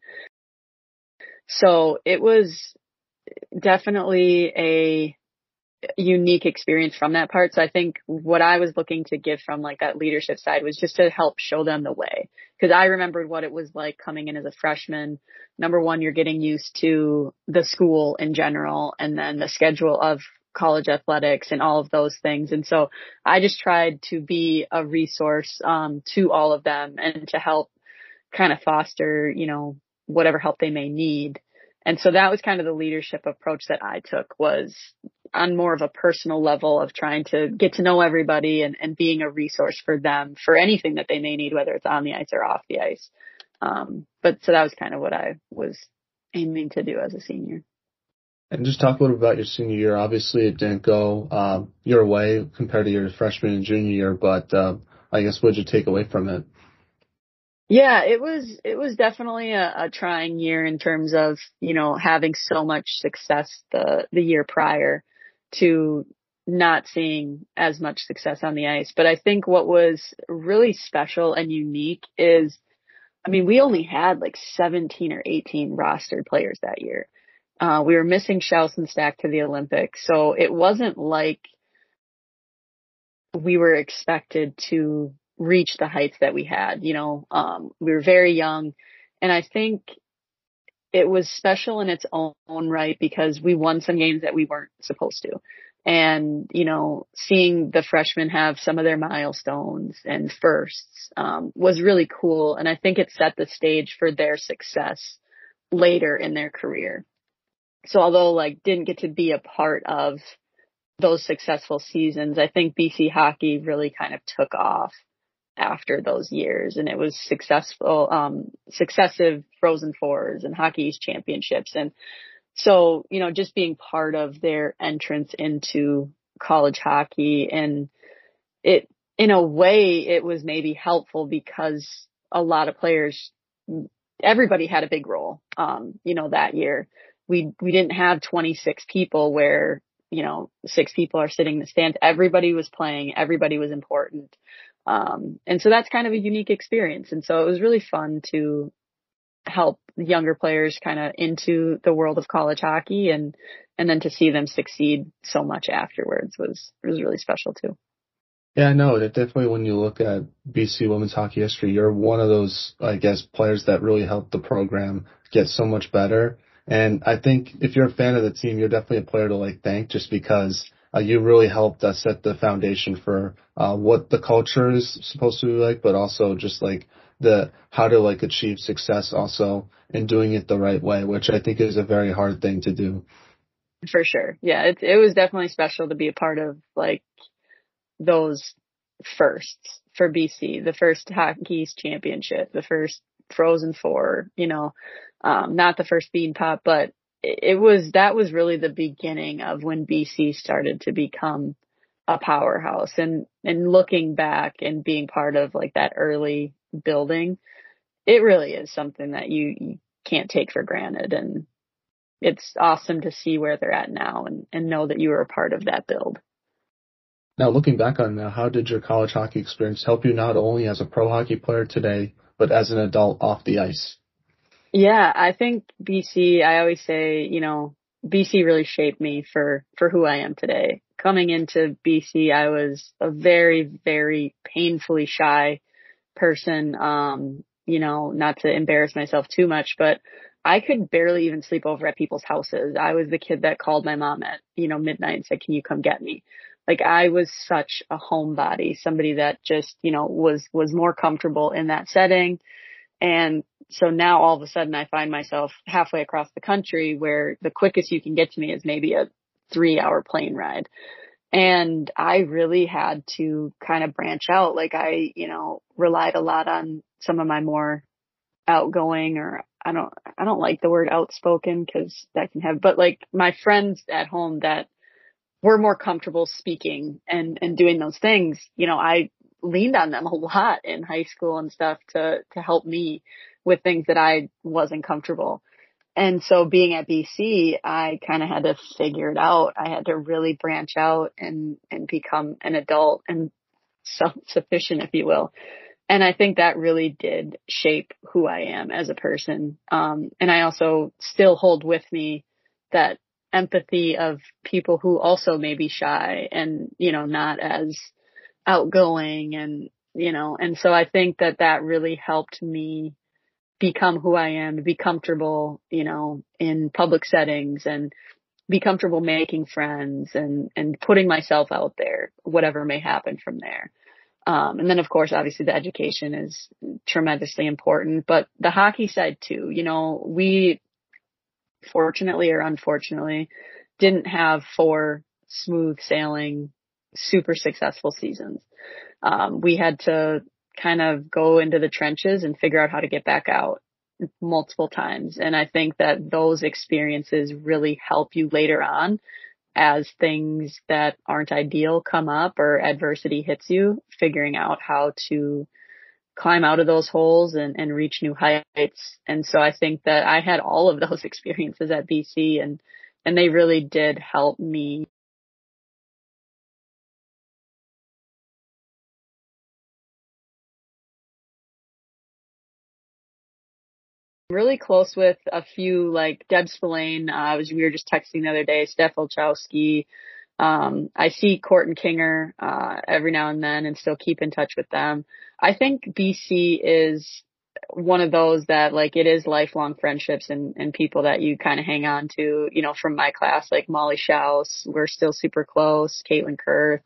So it was definitely a unique experience from that part. So I think what I was looking to give from like that leadership side was just to help show them the way. Cause I remembered what it was like coming in as a freshman. Number one, you're getting used to the school in general and then the schedule of college athletics and all of those things. And so I just tried to be a resource, to all of them and to help kind of foster, whatever help they may need. And so that was kind of the leadership approach that I took was on more of a personal level of trying to get to know everybody and being a resource for them for anything that they may need, whether it's on the ice or off the ice. But so that was kind of what I was aiming to do as a senior. And just talk a little about your senior year. Obviously, it didn't go your way compared to your freshman and junior year, but I guess what did you take away from it? Yeah, it was definitely a trying year in terms of, having so much success the year prior to not seeing as much success on the ice. But I think what was really special and unique is, I mean, we only had like 17 or 18 rostered players that year. We were missing Stack to the Olympics. So it wasn't like we were expected to reach the heights that we had. We were very young, and I think it was special in its own right because we won some games that we weren't supposed to. And, seeing the freshmen have some of their milestones and firsts, was really cool. And I think it set the stage for their success later in their career. So although like didn't get to be a part of those successful seasons, I think BC hockey really kind of took off after those years, and it was successful, successive Frozen Fours and Hockey East championships. And so, just being part of their entrance into college hockey, and it, in a way, it was maybe helpful because a lot of players, everybody had a big role, that year. We didn't have 26 people where, 6 people are sitting in the stands. Everybody was playing. Everybody was important. And so that's kind of a unique experience. And so it was really fun to help younger players kind of into the world of college hockey and then to see them succeed so much afterwards was really special too. Yeah, no, definitely when you look at BC women's hockey history, you're one of those, I guess, players that really helped the program get so much better. And I think if you're a fan of the team, you're definitely a player to like thank just because you really helped us set the foundation for what the culture is supposed to be like, but also just like the how to like achieve success also in doing it the right way, which I think is a very hard thing to do. For sure. Yeah, it was definitely special to be a part of like those firsts for BC, the first Hockey East championship, the first Frozen Four, not the first Bean Pop, but that was really the beginning of when BC started to become a powerhouse. And looking back and being part of like that early building, it really is something that you can't take for granted. And it's awesome to see where they're at now and know that you were a part of that build. Now, looking back on now, how did your college hockey experience help you not only as a pro hockey player today, but as an adult off the ice? Yeah, I think BC, I always say, BC really shaped me for who I am today. Coming into BC, I was a very, very painfully shy person. Not to embarrass myself too much, but I could barely even sleep over at people's houses. I was the kid that called my mom at, midnight and said, "Can you come get me?" Like I was such a homebody, somebody that just, was more comfortable in that setting. And so now all of a sudden I find myself halfway across the country where the quickest you can get to me is maybe a 3-hour plane ride. And I really had to kind of branch out. Like I, relied a lot on some of my more outgoing, or I don't like the word outspoken because that can have, but like my friends at home that were more comfortable speaking and doing those things, I leaned on them a lot in high school and stuff to help me with things that I wasn't comfortable. And so being at BC, I kind of had to figure it out. I had to really branch out and become an adult and self-sufficient, if you will. And I think that really did shape who I am as a person. And I also still hold with me that empathy of people who also may be shy and, not as outgoing and so I think that really helped me become who I am, to be comfortable, in public settings and be comfortable making friends and putting myself out there, whatever may happen from there. And then of course, obviously the education is tremendously important, but the hockey side too, we fortunately or unfortunately didn't have 4 smooth sailing, super successful seasons. We had to kind of go into the trenches and figure out how to get back out multiple times. And I think that those experiences really help you later on as things that aren't ideal come up or adversity hits you, figuring out how to climb out of those holes and reach new heights. And so I think that I had all of those experiences at BC and they really did help me. Really close with a few like Deb Spillane. We were just texting the other day, Steph Olchowski. I see Court and Kinger, every now and then and still keep in touch with them. I think BC is one of those that like it is lifelong friendships and people that you kind of hang on to, from my class, like Molly Schaus. We're still super close. Caitlin Kurth.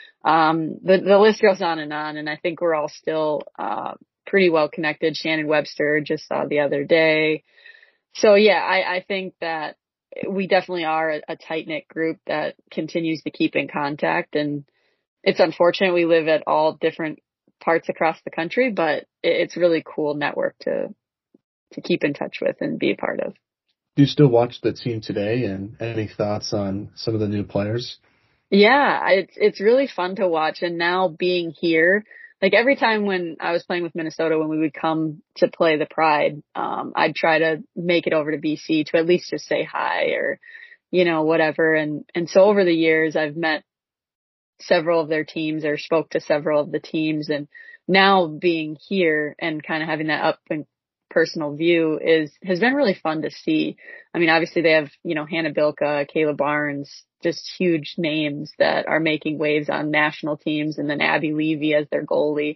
The list goes on. And I think we're all still, pretty well connected. Shannon Webster just saw the other day. So yeah, I think that we definitely are a tight knit group that continues to keep in contact. And it's unfortunate we live at all different parts across the country, but it's really cool network to keep in touch with and be a part of. Do you still watch the team today, and any thoughts on some of the new players? Yeah, it's really fun to watch. And now being here, like every time when I was playing with Minnesota, when we would come to play the Pride, I'd try to make it over to BC to at least just say hi or, whatever. And so over the years, I've met several of their teams or spoke to several of the teams. And now being here and kind of having that up and personal view has been really fun to see. I mean, obviously they have, Hannah Bilka, Kayla Barnes, just huge names that are making waves on national teams, and then Abby Levy as their goalie.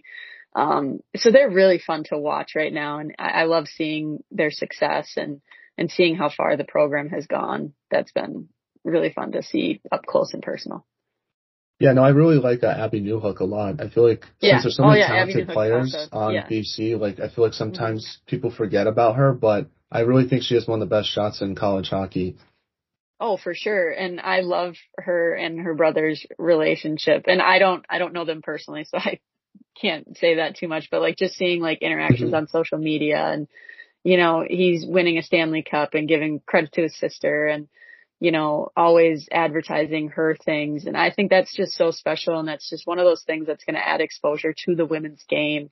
So they're really fun to watch right now. And I love seeing their success and seeing how far the program has gone. That's been really fun to see up close and personal. Yeah, no, I really like Abby Newhook a lot. I feel like since there's so many talented players on BC, like I feel like sometimes people forget about her, but I really think she has one of the best shots in college hockey. Oh, for sure. And I love her and her brother's relationship. And I don't know them personally, so I can't say that too much, but like just seeing like interactions on social media and, he's winning a Stanley Cup and giving credit to his sister and, always advertising her things. And I think that's just so special. And that's just one of those things that's going to add exposure to the women's game.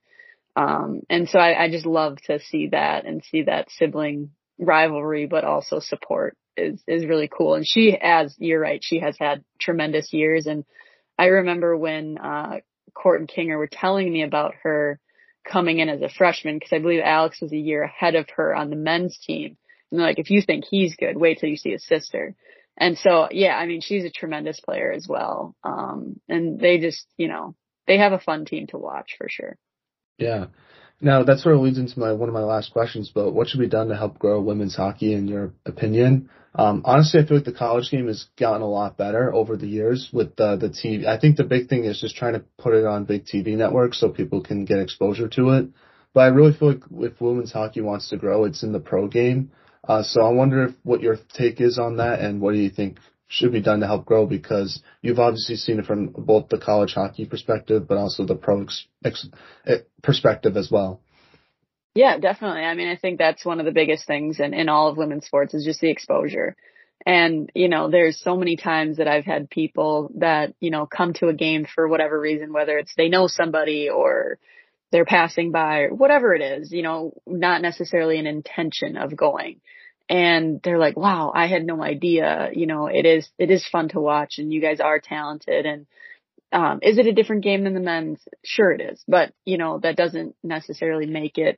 And so I just love to see that and see that sibling rivalry, but also support is really cool. And you're right, she has had tremendous years. And I remember when, Court and Kinger were telling me about her, coming in as a freshman, because I believe Alex was a year ahead of her on the men's team. And they're like, if you think he's good, wait till you see his sister. And so, yeah, I mean, she's a tremendous player as well. And they just, they have a fun team to watch for sure. Yeah. Now, that sort of leads into one of my last questions, but what should be done to help grow women's hockey in your opinion? Honestly, I feel like the college game has gotten a lot better over the years with the TV. I think the big thing is just trying to put it on big TV networks so people can get exposure to it. But I really feel like if women's hockey wants to grow, it's in the pro game. So I wonder what your take is on that, and what do you think should be done to help grow, because you've obviously seen it from both the college hockey perspective, but also the pro perspective as well. Yeah, definitely. I mean, I think that's one of the biggest things in all of women's sports is just the exposure. And, there's so many times that I've had people that, come to a game for whatever reason, whether it's they know somebody or they're passing by or whatever it is, not necessarily an intention of going. And they're like, wow, I had no idea, it is fun to watch and you guys are talented. And, is it a different game than the men's? Sure it is. But, that doesn't necessarily make it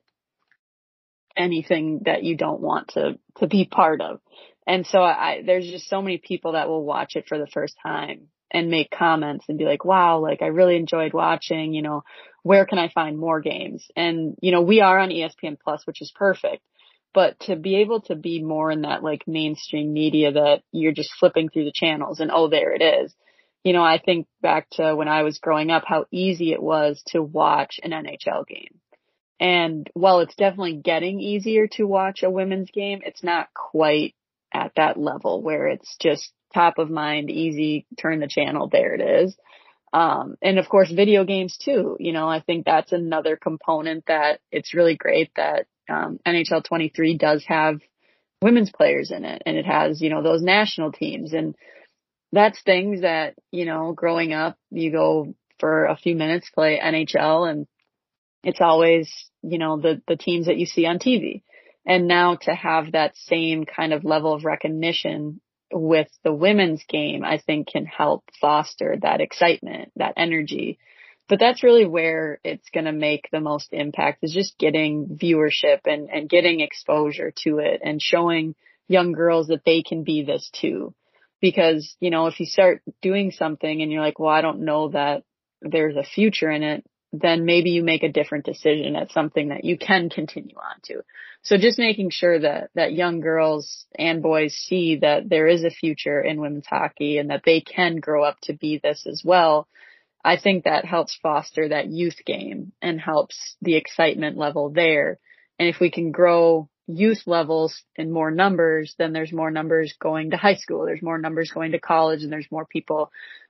anything that you don't want to be part of. And so there's just so many people that will watch it for the first time and make comments and be like, wow, like I really enjoyed watching, where can I find more games? And, we are on ESPN Plus, which is perfect. But to be able to be more in that like mainstream media that you're just flipping through the channels and, oh, there it is. I think back to when I was growing up, how easy it was to watch an NHL game. And while it's definitely getting easier to watch a women's game, it's not quite at that level where it's just top of mind, easy, turn the channel, there it is. And of course, video games too. I think that's another component that it's really great that NHL 23 does have women's players in it, and it has, those national teams. And that's things that, growing up, you go for a few minutes, play NHL, and it's always, the teams that you see on TV. And now to have that same kind of level of recognition with the women's game, I think can help foster that excitement, that energy. But that's really where it's going to make the most impact, is just getting viewership and getting exposure to it and showing young girls that they can be this too. Because, if you start doing something and you're like, well, I don't know that there's a future in it, then maybe you make a different decision at something that you can continue on to. So just making sure that young girls and boys see that there is a future in women's hockey and that they can grow up to be this as well. I think that helps foster that youth game and helps the excitement level there. And if we can grow youth levels in more numbers, then there's more numbers going to high school. There's more numbers going to college, and there's more people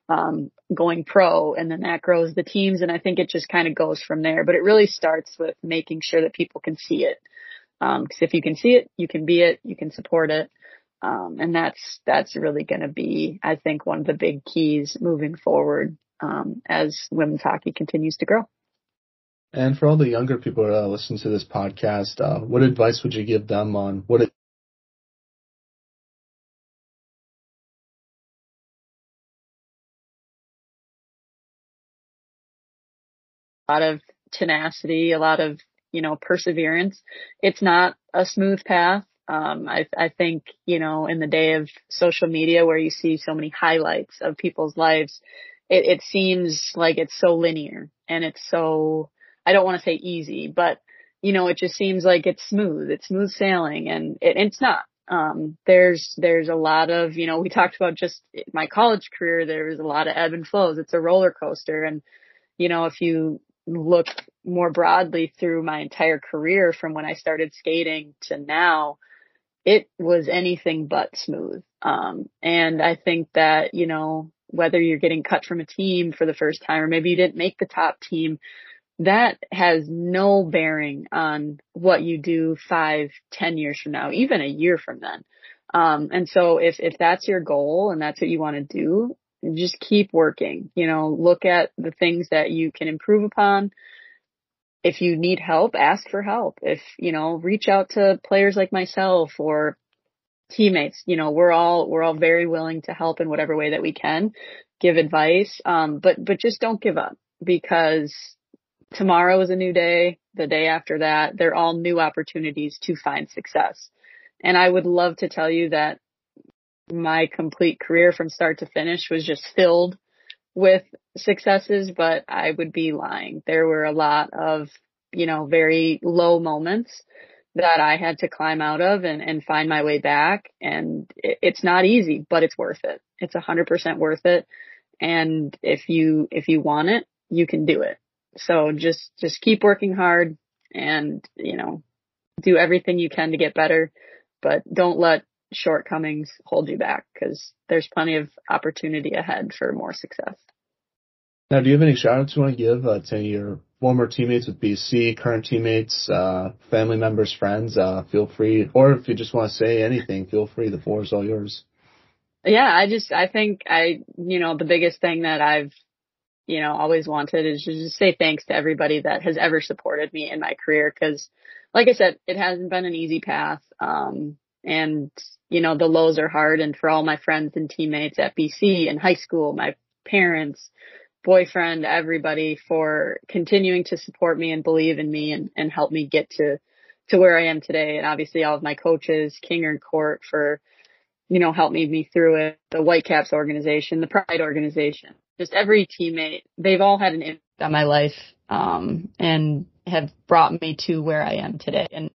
going pro, and then that grows the teams. And I think it just kind of goes from there, but it really starts with making sure that people can see it. Cause if you can see it, you can be it, you can support it. And that's really going to be, I think, one of the big keys moving forward, as women's hockey continues to grow. And for all the younger people that listen to this podcast, what advice would you give them on what it A lot of tenacity, a lot of, perseverance. It's not a smooth path. I think, in the day of social media where you see so many highlights of people's lives, it seems like it's so linear and it's so, I don't want to say easy, but, it just seems like it's smooth sailing, and it's not. There's a lot of, we talked about just my college career, there was a lot of ebb and flows. It's a roller coaster. And, if you look more broadly through my entire career from when I started skating to now, it was anything but smooth. And I think that, whether you're getting cut from a team for the first time or maybe you didn't make the top team, that has no bearing on what you do 5, 10 years from now, even a year from then. And so if that's your goal and that's what you want to do, just keep working, look at the things that you can improve upon. If you need help, ask for help. If, reach out to players like myself or teammates. We're all very willing to help in whatever way that we can, give advice. But just don't give up, because tomorrow is a new day. the day after that. They're all new opportunities to find success. And I would love to tell you that my complete career from start to finish was just filled with successes, but I would be lying. There were a lot of, very low moments that I had to climb out of and find my way back. And it's not easy, but it's worth it. It's 100% worth it. And if you want it, you can do it. So just keep working hard and, do everything you can to get better, but don't let shortcomings hold you back, because there's plenty of opportunity ahead for more success. Now, do you have any shout outs you want to give to your former teammates with BC, current teammates, family members, friends? Feel free, or if you just want to say anything, feel free. The floor is all yours. Yeah, I think the biggest thing that I've, always wanted is to just say thanks to everybody that has ever supported me in my career. Cause like I said, it hasn't been an easy path. And, the lows are hard. And for all my friends and teammates at BC in high school, my parents, boyfriend, everybody, for continuing to support me and believe in me and help me get to where I am today. And obviously all of my coaches, King and Court, for, help me through it. The Whitecaps organization, the Pride organization, just every teammate, they've all had an impact on my life, and have brought me to where I am today. And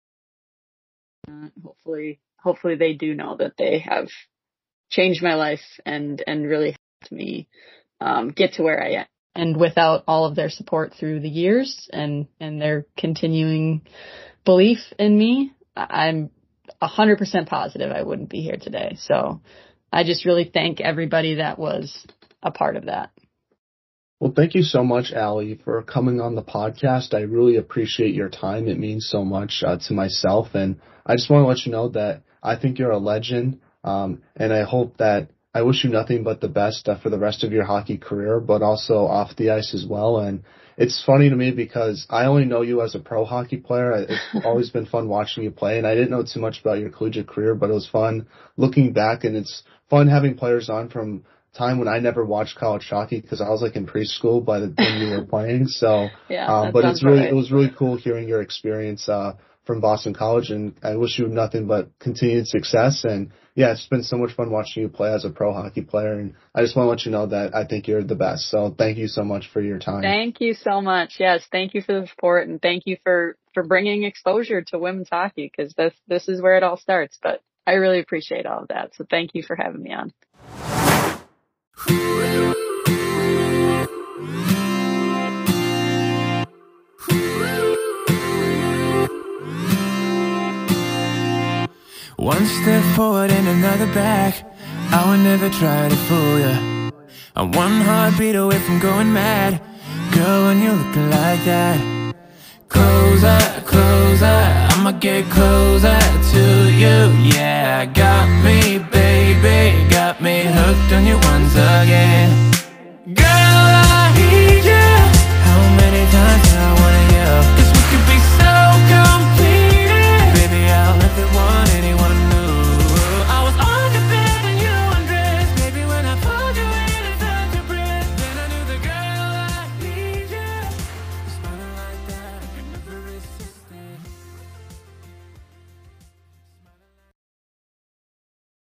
hopefully they do know that they have changed my life and really helped me get to where I am. And without all of their support through the years and their continuing belief in me, I'm 100% positive I wouldn't be here today. So I just really thank everybody that was a part of that. Well, thank you so much, Allie, for coming on the podcast. I really appreciate your time. It means so much to myself. And I just want to let you know that I think you're a legend. And I wish you nothing but the best for the rest of your hockey career, but also off the ice as well. And it's funny to me because I only know you as a pro hockey player. It's always been fun watching you play, and I didn't know too much about your collegiate career, but it was fun looking back, and it's fun having players on from time when I never watched college hockey because I was in preschool by the time you were playing. So, yeah, but it was really cool hearing your experience from Boston College, and I wish you nothing but continued success. And yeah, it's been so much fun watching you play as a pro hockey player, and I just want to let you know that I think you're the best. So thank you so much for your time. Thank you so much. Yes, thank you for the support, and thank you for bringing exposure to women's hockey, because this is where it all starts. But I really appreciate all of that. So thank you for having me on. One step forward and another back, I would never try to fool ya. I'm one heartbeat away from going mad, girl, when you're looking like that. Closer, closer, I'ma get closer to you. Yeah, got me, baby, got me hooked on you once again.